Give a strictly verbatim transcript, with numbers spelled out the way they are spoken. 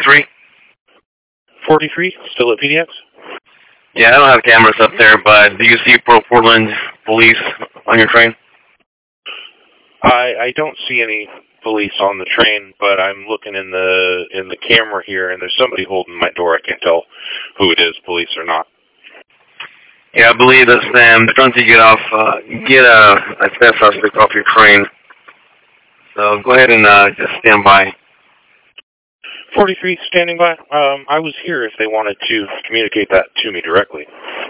forty-three? forty-three, still at P D X? Yeah, I don't have cameras up there, but do you see Pro Portland police on your train? I I don't see any police on the train, but I'm looking in the in the camera here, and there's somebody holding my door. I can't tell who it is, police or not. Yeah, I believe that's them. They're trying to get off, uh, get a, a theft suspect off your train. So go ahead and uh, just stand by. forty-three, standing by. Um, I was here if they wanted to communicate that to me directly.